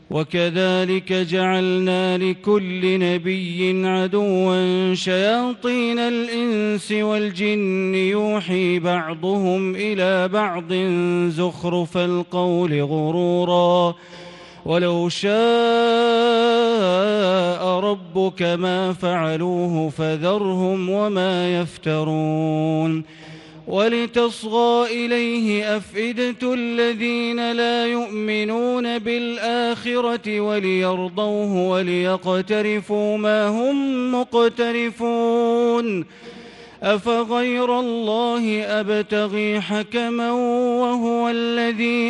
وكذلك جعلنا لكل نبي عدوا شياطين الإنس والجن يوحي بعضهم إلى بعض زخرف القول غرورا ولو شاء ربك ما فعلوه فذرهم وما يفترون ولتصغى إليه أفئدة الذين لا يؤمنون بالآخرة وليرضوه وليقترفوا ما هم مقترفون أفغير الله أبتغي حكما وهو الذي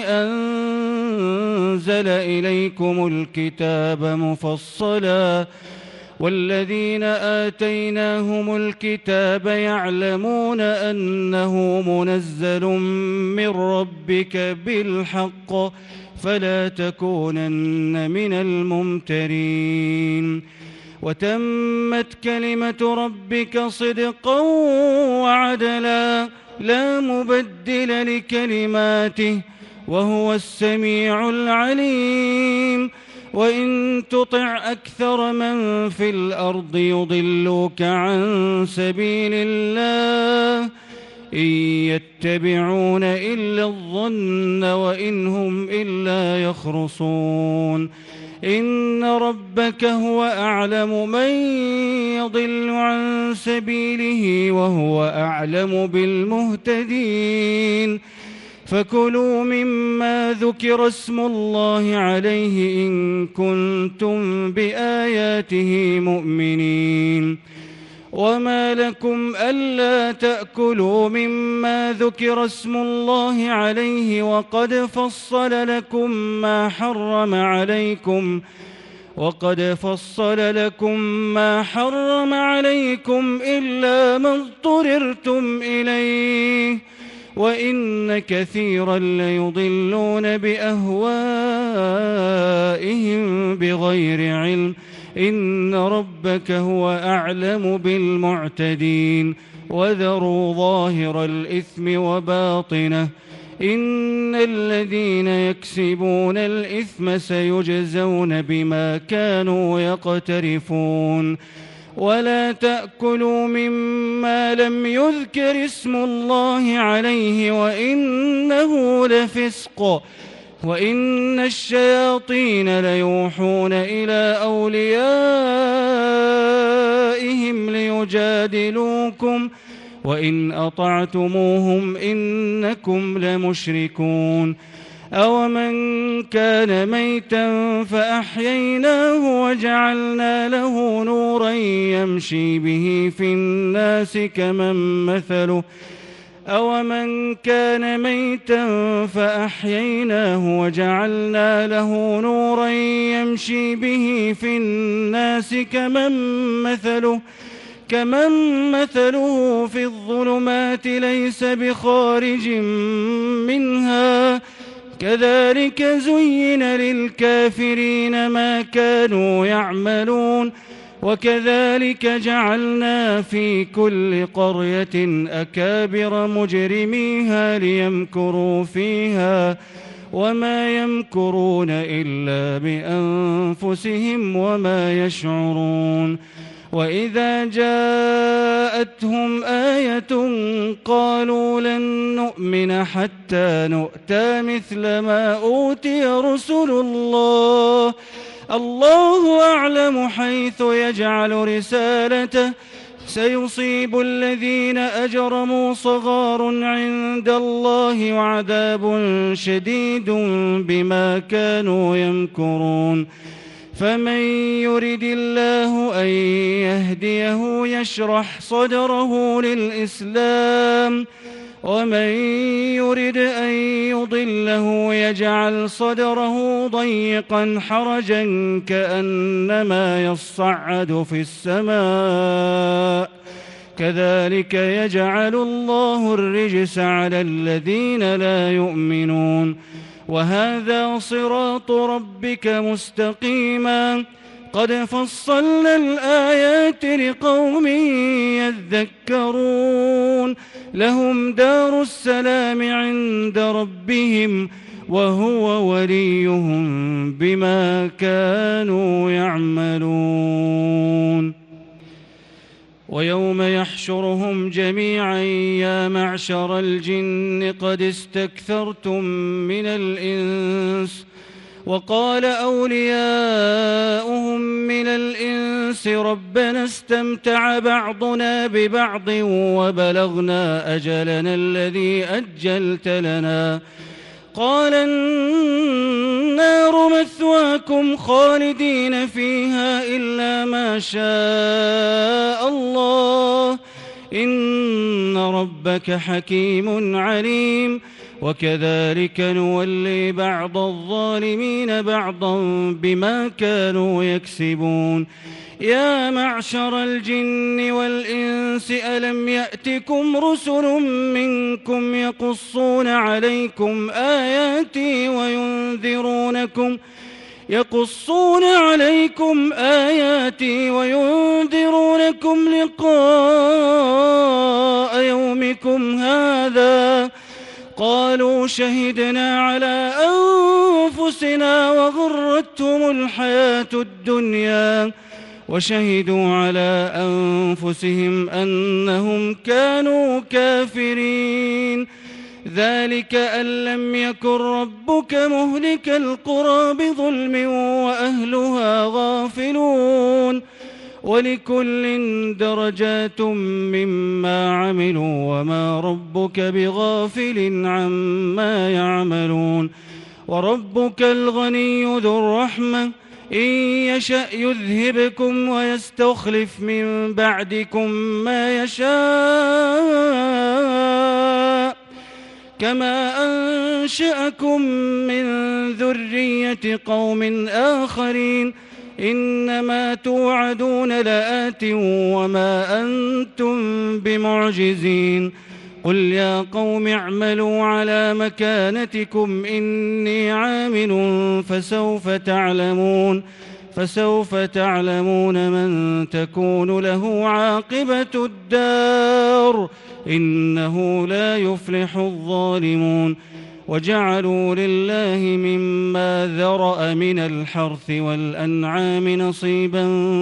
أنزل إليكم الكتاب مفصلا والذين آتيناهم الكتاب يعلمون أنه منزل من ربك بالحق فلا تكونن من الممترين وتمت كلمة ربك صدقا وعدلا لا مبدل لكلماته وهو السميع العليم وإن تطع أكثر من في الأرض يضلوك عن سبيل الله إن يتبعون إلا الظن وإن هم إلا يخرصون إن ربك هو أعلم من يضل عن سبيله وهو أعلم بالمهتدين فكلوا مما ذكر اسم الله عليه إن كنتم بآياته مؤمنين وما لكم ألا تأكلوا مما ذكر اسم الله عليه وقد فصل لكم ما حرم عليكم إلا ما اضطررتم إليه وإن كثيرا ليضلون بأهوائهم بغير علم إن ربك هو أعلم بالمعتدين وذروا ظاهر الإثم وباطنه إن الذين يكسبون الإثم سيجزون بما كانوا يقترفون ولا تأكلوا مما لم يذكر اسم الله عليه وإنه لفسق وإن الشياطين ليوحون إلى أوليائهم ليجادلوكم وإن أطعتموهم إنكم لمشركون أومن كان ميتا فأحييناه وجعلنا له نورا يمشي به في الناس كمن مثله في الظلمات ليس بخارج منها كذلك زين للكافرين ما كانوا يعملون وكذلك جعلنا في كل قرية أكابر مجرميها ليمكروا فيها وما يمكرون إلا بأنفسهم وما يشعرون وإذا جاءتهم آية قالوا لن نؤمن حتى نؤتى مثل ما أوتي رسل الله الله أعلم حيث يجعل رسالته سيصيب الذين أجرموا صغار عند الله وعذاب شديد بما كانوا يمكرون فمن يرد الله أن يهديه يشرح صدره للإسلام ومن يرد أن يضله يجعل صدره ضيقا حرجا كأنما يصعد في السماء كذلك يجعل الله الرجس على الذين لا يؤمنون وهذا صراط ربك مستقيما قد فصلنا الآيات لقوم يذكرون لهم دار السلام عند ربهم وهو وليهم بما كانوا يعملون. ويوم يحشرهم جميعا يا معشر الجن قد استكثرتم من الإنس، وقال أولياؤهم من الإنس ربنا استمتع بعضنا ببعض وبلغنا أجلنا الذي أجلت لنا، قال النار مثواكم خالدين فيها إلا ما شاء الله إن ربك حكيم عليم. وكذلك نولي بعض الظالمين بعضا بما كانوا يكسبون. يا معشر الجن والإنس ألم يأتكم رسل منكم يقصون عليكم آياتي وينذرونكم لقاء يومكم هذا؟ قالوا شهدنا على أنفسنا وغرتهم الحياة الدنيا وشهدوا على أنفسهم أنهم كانوا كافرين. ذلك أن لم يكن ربك مهلك القرى بظلم وأهلها غافلون. ولكل درجات مما عملوا وما ربك بغافل عما يعملون. وربك الغني ذو الرحمة إن يشأ يذهبكم ويستخلف من بعدكم ما يشاء كما أنشأكم من ذرية قوم آخرين إنما توعدون لآت وما أنتم بمعجزين. قل يا قوم اعملوا على مكانتكم إني عامل فسوف تعلمون من تكون له عاقبة الدار إنه لا يفلح الظالمون. وجعلوا لله مما ذرأ من الحرث والأنعام نصيبا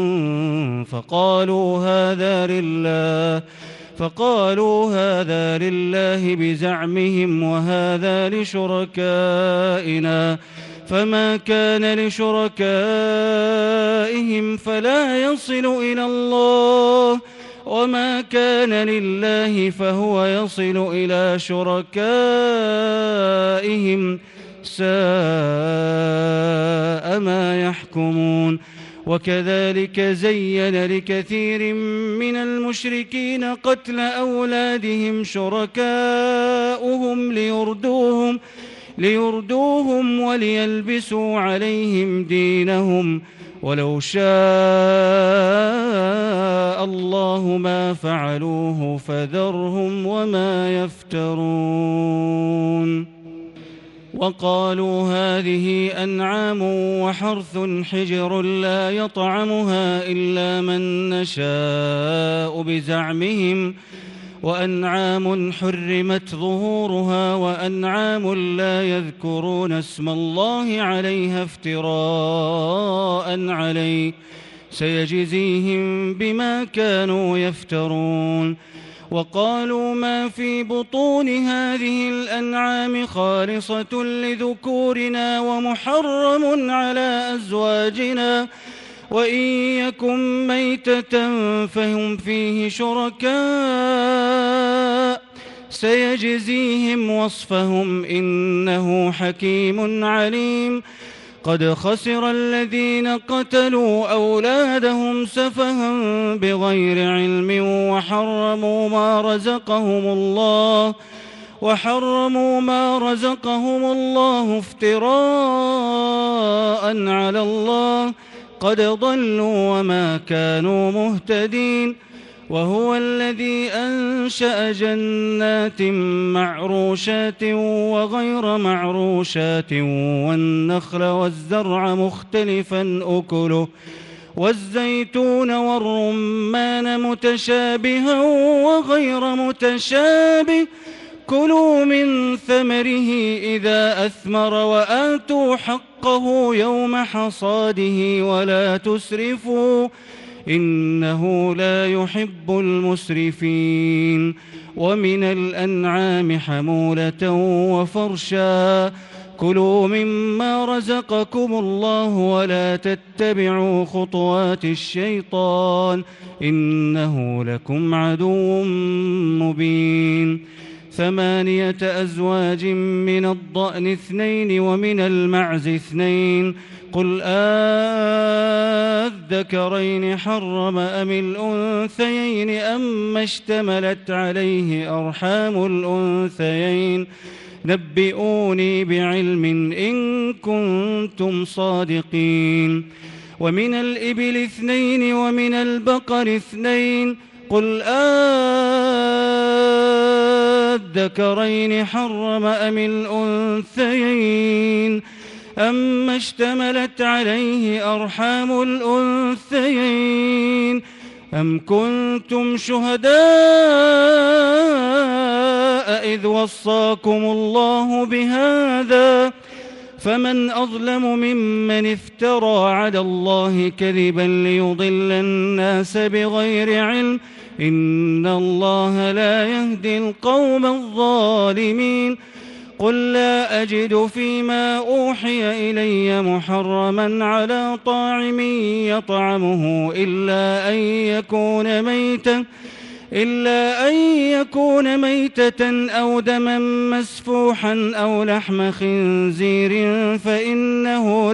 فقالوا هذا لله بزعمهم وهذا لشركائنا فما كان لشركائهم فلا يصل إلى الله وما كان لله فهو يصل إلى شركائهم ساء ما يحكمون. وكذلك زين لكثير من المشركين قتل أولادهم شركاؤهم ليردوهم وليلبسوا عليهم دينهم ولو شاء الله ما فعلوه فذرهم وما يفترون. وقالوا هذه أنعام وحرث حجر لا يطعمها إلا من نشاء بزعمهم وأنعام حرمت ظهورها وأنعام لا يذكرون اسم الله عليها افتراء عليه سيجزيهم بما كانوا يفترون. وقالوا ما في بطون هذه الأنعام خالصة لذكورنا ومحرم على أزواجنا وإن يكن ميتة فهم فيه شركاء سيجزيهم وصفهم إنه حكيم عليم. قد خسر الذين قتلوا أولادهم سفها بغير علم وحرموا ما رزقهم الله افتراء على الله قد ضلوا وما كانوا مهتدين. وهو الذي أنشأ جنات معروشات وغير معروشات والنخل والزرع مختلفا أكله والزيتون والرمان متشابها وغير متشابه كلوا من ثمره إذا أثمر وآتوا حقه يوم حصاده ولا تسرفوا إنه لا يحب المسرفين ومن الأنعام حمولة وفرشا كلوا مما رزقكم الله ولا تتبعوا خطوات الشيطان إنه لكم عدو مبين 8 أزواج من الضأن 2 ومن المعز 2 قل أذكرين حرم أم الأنثيين أما اشتملت عليه أرحام الأنثيين نبئوني بعلم إن كنتم صادقين ومن الإبل 2 ومن البقر 2 قل أذكرين حرم أم الأنثيين أما اشتملت عليه أرحام الأنثيين أم كنتم شهداء إذ وصاكم الله بهذا فمن أظلم ممن افترى على الله كذبا ليضل الناس بغير علم إن الله لا يهدي القوم الظالمين قل لا أجد فيما أوحي إلي محرما على طاعم يطعمه إلا أن يكون ميتة أو دما مسفوحا أو لحم خنزير فإنه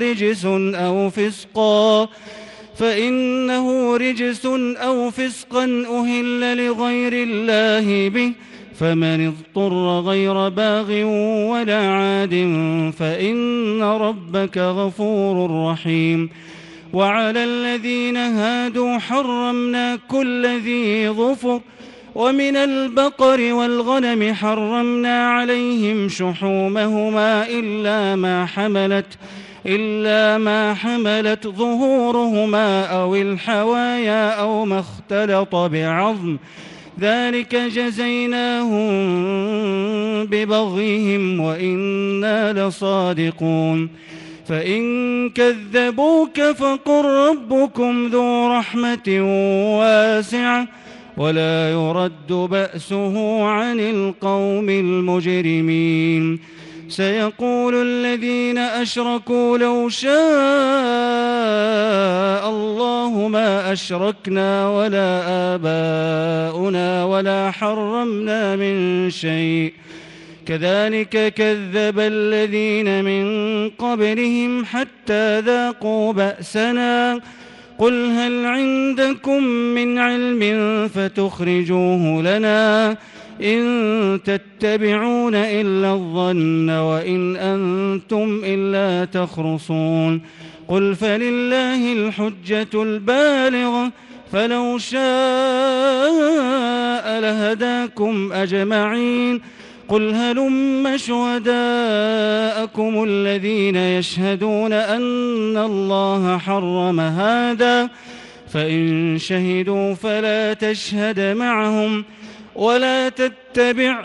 رجس أو فسقا أهل لغير الله به فمن اضطر غير باغ ولا عاد فإن ربك غفور رحيم وعلى الذين هادوا حرمنا كل ذي ظفر ومن البقر والغنم حرمنا عليهم شحومهما إلا ما حملت ظهورهما أو الحوايا أو ما اختلط بعظم ذلك جزيناهم ببغيهم وإنا لصادقون فإن كذبوك فقل ربكم ذو رحمة واسعة ولا يرد بأسه عن القوم المجرمين سيقول الذين أشركوا لو شاء الله ما أشركنا ولا آباؤنا ولا حرمنا من شيء كذلك كذب الذين من قبلهم حتى ذاقوا بأسنا قل هل عندكم من علم فتخرجوه لنا إن تتبعون إلا الظن وإن أنتم إلا تخرصون قل فلله الحجة البالغة فلو شاء لهداكم أجمعين قل هلم شهداءكم الذين يشهدون أن الله حرم هذا فإن شهدوا فلا تشهد معهم ولا تتبع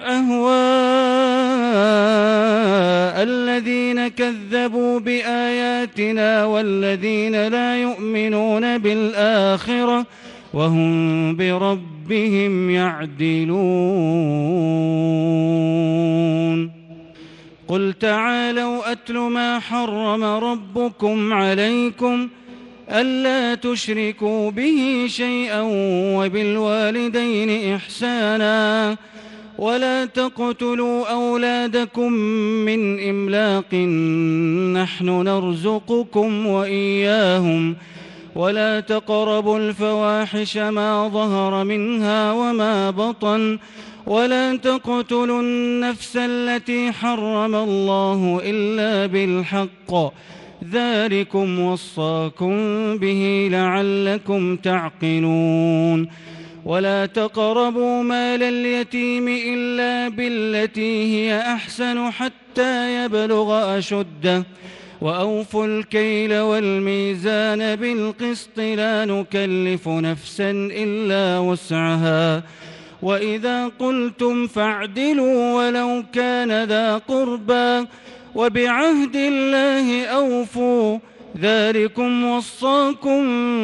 أهواء الذين كذبوا بآياتنا والذين لا يؤمنون بالآخرة وهم بربهم يعدلون قل تعالوا أتل ما حرم ربكم عليكم ألا تشركوا به شيئا وبالوالدين إحسانا ولا تقتلوا أولادكم من إملاق نحن نرزقكم وإياهم ولا تقربوا الفواحش ما ظهر منها وما بطن ولا تقتلوا النفس التي حرم الله إلا بالحق ذلكم وصاكم به لعلكم تعقلون ولا تقربوا مال اليتيم إلا بالتي هي أحسن حتى يبلغ أشده وأوفوا الكيل والميزان بالقسط لا نكلف نفسا إلا وسعها وإذا قلتم فاعدلوا ولو كان ذا قربى وبعهد الله أوفوا ذلكم وصاكم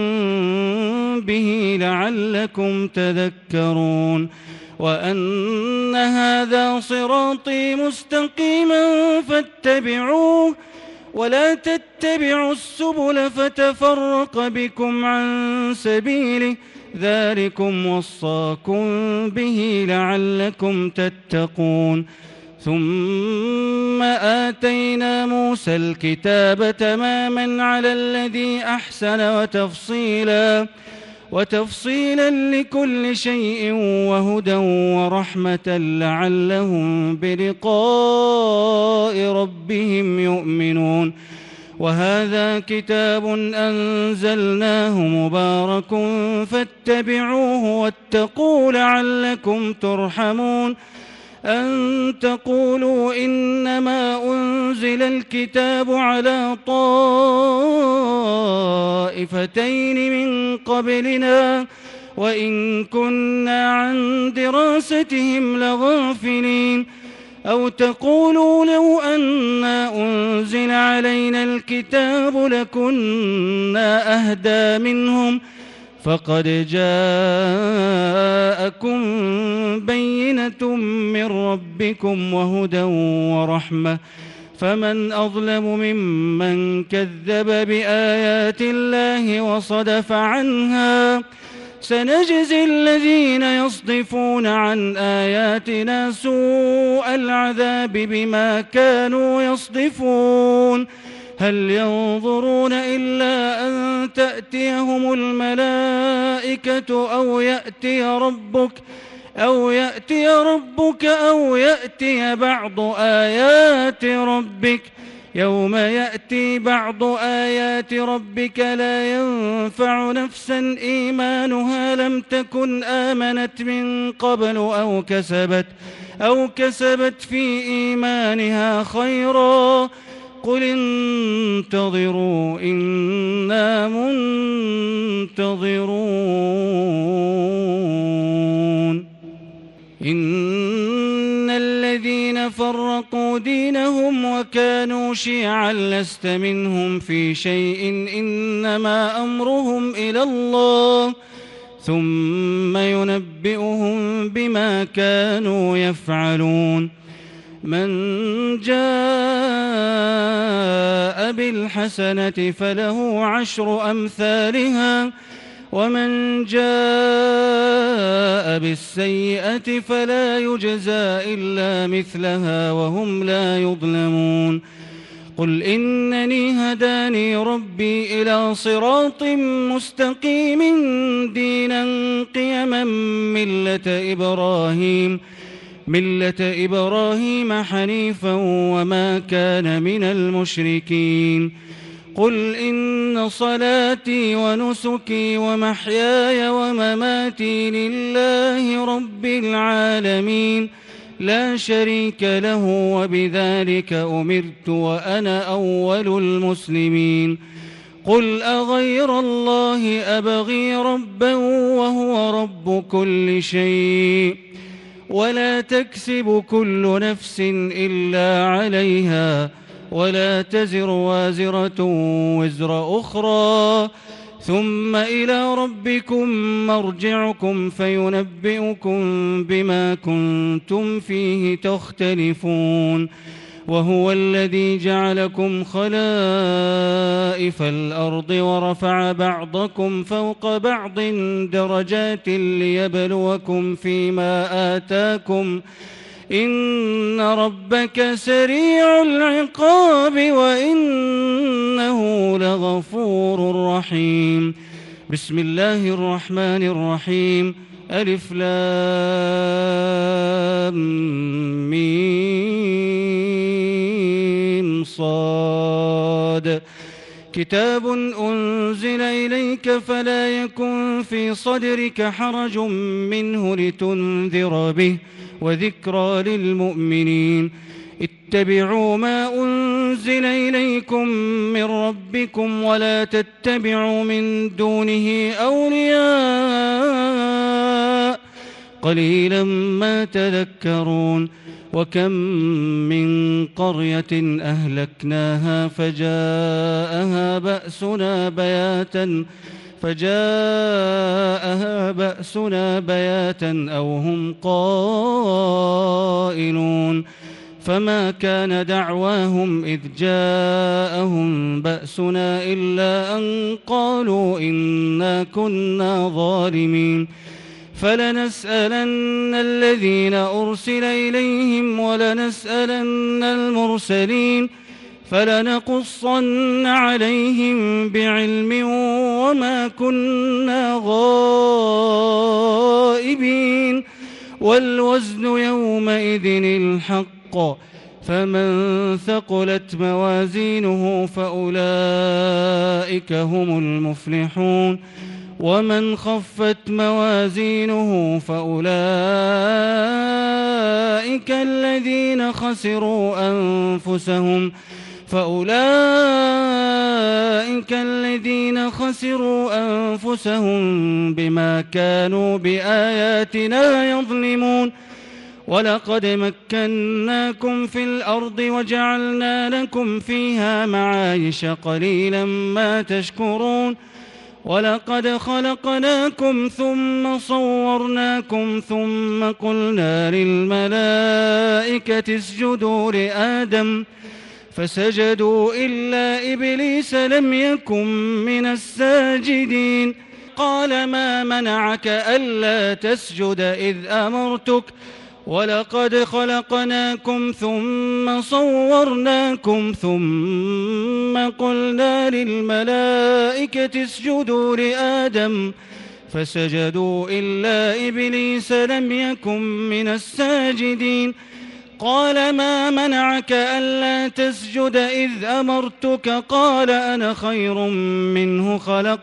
به لعلكم تذكرون وأن هذا صراطي مستقيما فاتبعوه ولا تتبعوا السبل فتفرق بكم عن سبيله ذلكم وصاكم به لعلكم تتقون ثم آتينا موسى الكتاب تماما على الذي أحسن وتفصيلا لكل شيء وهدى ورحمة لعلهم بلقاء ربهم يؤمنون وهذا كتاب أنزلناه مبارك فاتبعوه واتقوا لعلكم ترحمون أن تقولوا إنما أنزل الكتاب على طائفتين من قبلنا وإن كنا عن دراستهم لغافلين أو تقولوا لو أنا أنزل علينا الكتاب لكنا أهدى منهم فقد جاءكم بينة من ربكم وهدى ورحمة فمن أظلم ممن كذب بآيات الله وصدف عنها سنجزي الذين يصدفون عن آياتنا سوء العذاب بما كانوا يصدفون هل ينظرون إلا أن تأتيهم الملائكة أو يأتي ربك أو يأتي بعض آيات ربك يوم يأتي بعض آيات ربك لا ينفع نفسا إيمانها لم تكن آمنت من قبل أو كسبت في إيمانها خيرا قل انتظروا إنا منتظرون إن الذين فرقوا دينهم وكانوا شيعا لست منهم في شيء إنما أمرهم إلى الله ثم ينبئهم بما كانوا يفعلون من جاء بالحسنة فله 10 أمثالها ومن جاء بالسيئة فلا يجزى إلا مثلها وهم لا يظلمون قل إنني هداني ربي إلى صراط مستقيم دينا قيما ملة إبراهيم حنيفا وما كان من المشركين قل إن صلاتي ونسكي ومحياي ومماتي لله رب العالمين لا شريك له وبذلك أمرت وأنا أول المسلمين قل أغير الله أبغي ربا وهو رب كل شيء ولا تكسب كل نفس إلا عليها ولا تزر وازرة وزر أخرى ثم إلى ربكم مرجعكم فينبئكم بما كنتم فيه تختلفون وهو الذي جعلكم خلائف الأرض ورفع بعضكم فوق بعض درجات ليبلوكم فيما آتاكم إن ربك سريع العقاب وإنه لغفور رحيم بسم الله الرحمن الرحيم ألف لام ميم صاد كتاب أنزل إليك فلا يكن في صدرك حرج منه لتنذر به وذكرى للمؤمنين اتبعوا ما أنزل إليكم من ربكم ولا تتبعوا من دونه أولياء قليلا ما تذكرون وكم من قرية أهلكناها فجاءها بأسنا بياتا أو هم قائلون فما كان دعواهم إذ جاءهم بأسنا إلا أن قالوا إنا كنا ظالمين فلنسألن الذين أرسل إليهم ولنسألن المرسلين فلنقصن عليهم بعلم وما كنا غائبين والوزن يومئذ الحق فمن ثقلت موازينه فأولئك هم المفلحون ومن خفت موازينه فأولئك الذين خسروا أنفسهم بما كانوا بآياتنا يظلمون ولقد مكناكم في الأرض وجعلنا لكم فيها معايش قليلا ما تشكرون ولقد خلقناكم ثم صورناكم ثم قلنا للملائكة اسجدوا لآدم فسجدوا إلا إبليس لم يكن من الساجدين قال ما منعك ألا تسجد إذ أمرتك ولقد خلقناكم ثم صورناكم ثم قلنا للملائكة اسجدوا لآدم فسجدوا إلا إبليس لم يكن من الساجدين قال ما منعك ألا تسجد إذ أمرتك قال أنا خير منه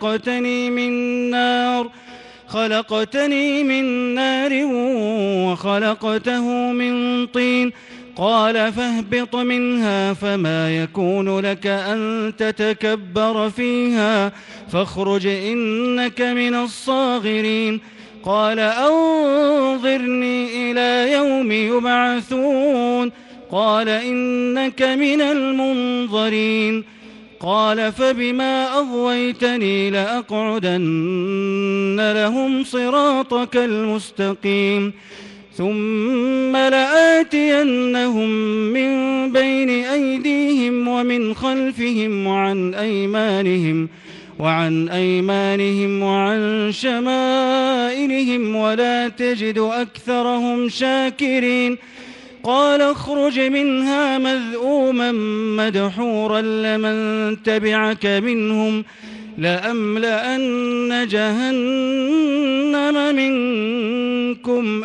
خلقتني من نار وخلقته من طين قال فاهبط منها فما يكون لك أن تتكبر فيها فاخرج إنك من الصاغرين قال أنظرني إلى يوم يبعثون قال إنك من المنظرين قال فبما أغويتني لأقعدن لهم صراطك المستقيم ثم لآتينهم من بين أيديهم ومن خلفهم وعن أيمانهم وعن شمائلهم ولا تجد أكثرهم شاكرين قال اخرج منها مذءوما مدحورا لمن تبعك منهم لأملأن جهنم منكم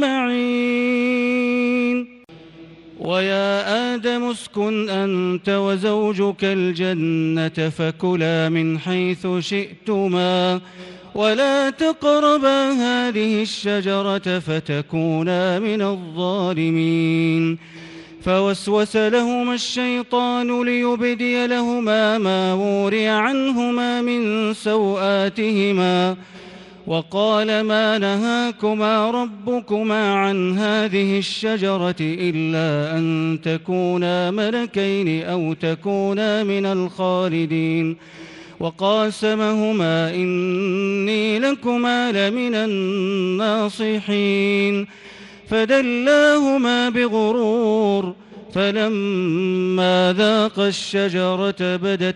أجمعين ويا آدم اسكن أنت وزوجك الجنة فكلا من حيث شئتما ولا تقربا هذه الشجرة فتكونا من الظالمين فوسوس لهما الشيطان ليبدي لهما ما وري عنهما من سوآتهما وقال ما نهاكما ربكما عن هذه الشجرة إلا أن تكونا ملكين أو تكونا من الخالدين وقاسمهما إني لكما لمن الناصحين فدلاهما بغرور فلما ذاقا الشجرة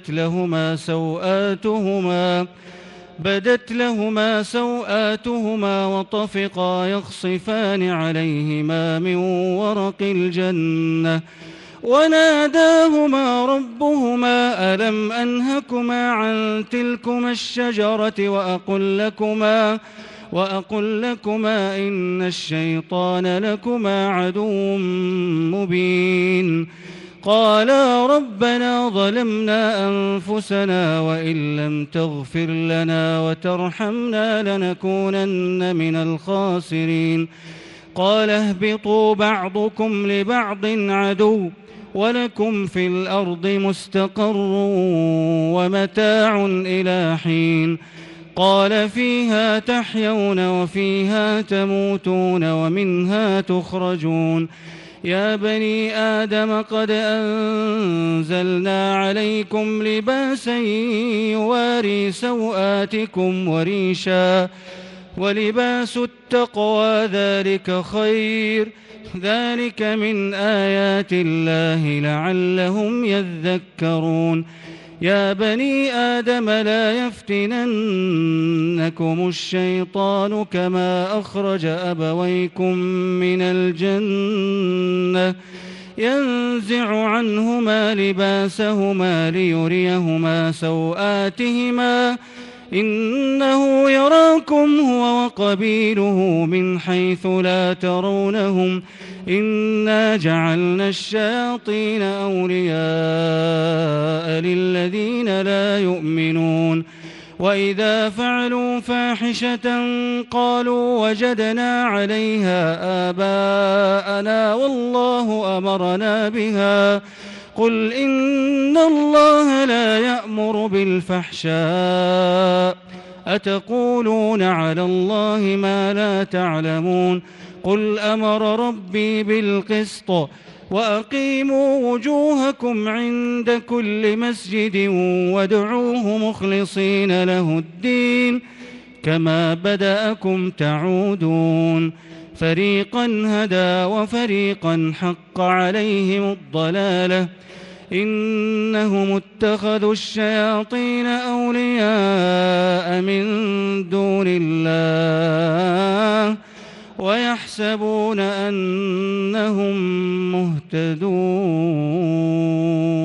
بدت لهما سوآتهما وطفقا يخصفان عليهما من ورق الجنة وناداهما ربهما ألم أنهكما عن تلكما الشجرة وأقل لكما إن الشيطان لكما عدو مبين قالا ربنا ظلمنا أنفسنا وإن لم تغفر لنا وترحمنا لنكونن من الخاسرين قال اهبطوا بعضكم لبعض عدو ولكم في الأرض مستقر ومتاع إلى حين قال فيها تحيون وفيها تموتون ومنها تخرجون يا بني آدم قد أنزلنا عليكم لباسا يواري سوآتكم وريشا ولباس التقوى ذلك خير ذلك من آيات الله لعلهم يذكرون يا بني آدم لا يفتننكم الشيطان كما أخرج أبويكم من الجنة ينزع عنهما لباسهما ليريهما سوآتهما إنه يراكم هو وقبيله من حيث لا ترونهم إنا جعلنا الشياطين أولياء للذين لا يؤمنون وإذا فعلوا فاحشة قالوا وجدنا عليها آباءنا والله أمرنا بها قل إن الله لا يأمر بالفحشاء أتقولون على الله ما لا تعلمون قل أمر ربي بالقسط وأقيموا وجوهكم عند كل مسجد وادعوه مخلصين له الدين كما بدأكم تعودون فريقا هدى وفريقا حق عليهم الضلالة إنهم اتخذوا الشياطين أولياء من دون الله ويحسبون أنهم مهتدون